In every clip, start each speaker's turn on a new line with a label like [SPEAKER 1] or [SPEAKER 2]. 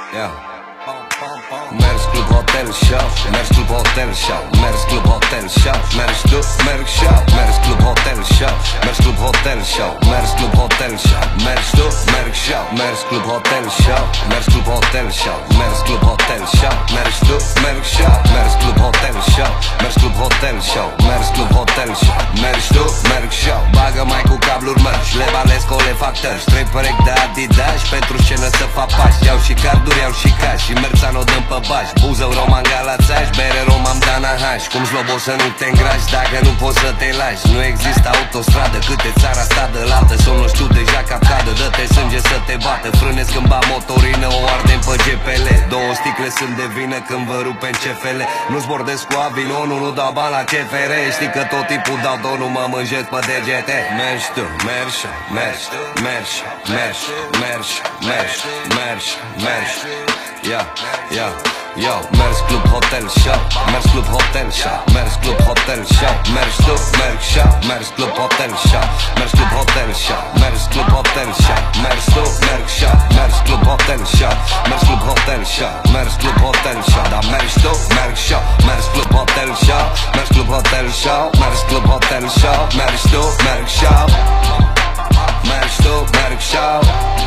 [SPEAKER 1] Yeah. Merg club hotel show, merg club hotel show, merg club hotel show, merg club show, merg club hotel show, merg club hotel show, merg club hotel show, merg show, merg club hotel show, merg club hotel show, merg club hotel show, merg show, merg club hotel show, merg club hotel show, merg club hotel show, merg show. Bagă mai cu cabluri mărci, le balesc, o le fac tăși. 3 perechi de Adidas, pentru scenă să fac pași. Iau și carduri, iau și cash, și merțan o dăm pe bași. Buzău, roman, galațaș, bere, romam, dana, haș. Cum slobo să nu te îngrași dacă nu poți să te lași. Nu există autostradă, câte țara asta de lată. Sau nu știu deja capcadă, dă-te sânge să te bată. Frânezi când ba motorină, o ardem pe GPL. 2 sticle sunt de vină când vă rupe în CFL. Nu-ți bordesc cu avinonul, nu dau bani la CFR. Știi că tot tipul dau donul, mă mânjesc pe DGT. Mergi tu, mergi, mergi, mergi, mergi, mergi, mergi, mergi, mergi. Yeah, yeah, yo, merg club hotel show, merg club hotel show, merg club hotel show, merg tu, merg show, merg club hotel show, merg club hotel show, merg club hotel show, merg tu, merg show, merg club hotel show, merg club hotel show, merg club hotel show, da merg tu, merg show, merg club hotel show, merg club hotel show, merg club hotel show, merg tu, merg show, merg tu, merg show.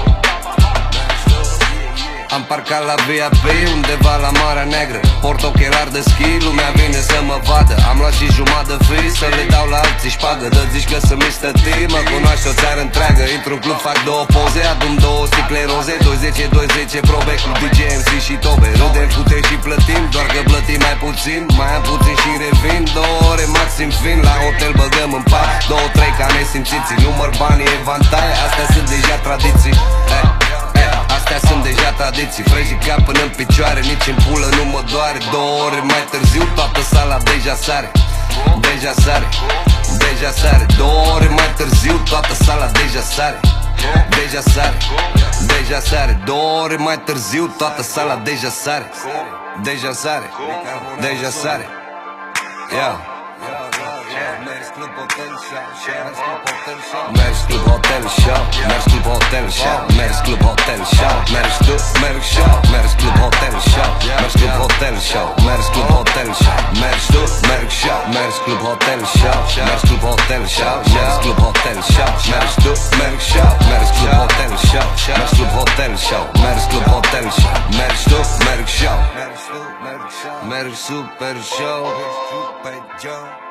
[SPEAKER 1] Am parcat la VIP, undeva la Marea Neagră. Port ochelari de schi, lumea vine să mă vadă. Am luat și jumătate de free, să le dau la alții șpagă. Dă zici că sunt Mr. T, mă cunoaște o țară întreagă. Intru în club, fac 2 poze, adun 2 sticle roze, 210 probe cu DJ, MC și tobe. Râdem, putem și plătim, doar că plătim mai puțin. Mai am puțin și revin, 2 ore maxim fin. La hotel băgăm în pat, 2-3 ca nesimțiții. Număr banii, evantai, astea sunt deja tradiții. Astea sunt deja tradiții, frejica până în picioare, nici în pulă nu mă doare. 2 ore mai târziu toată sala deja sare, deja sare, deja sare. 2 ore mai târziu toată sala deja sare, deja sare, deja sare. 2 ore mai târziu toată sala deja sare, deja sare, deja sare. Yeah. Merg club hotel show, merg club hotel show, merg club hotel show, merg club hotel show, merg show, merg club hotel show, merg club hotel show, merg club hotel show, merg show, merg club hotel show, merg club hotel show, merg club hotel show, merg show, merg club hotel show, merg club hotel show, merg club hotel show, merg show, merg super show.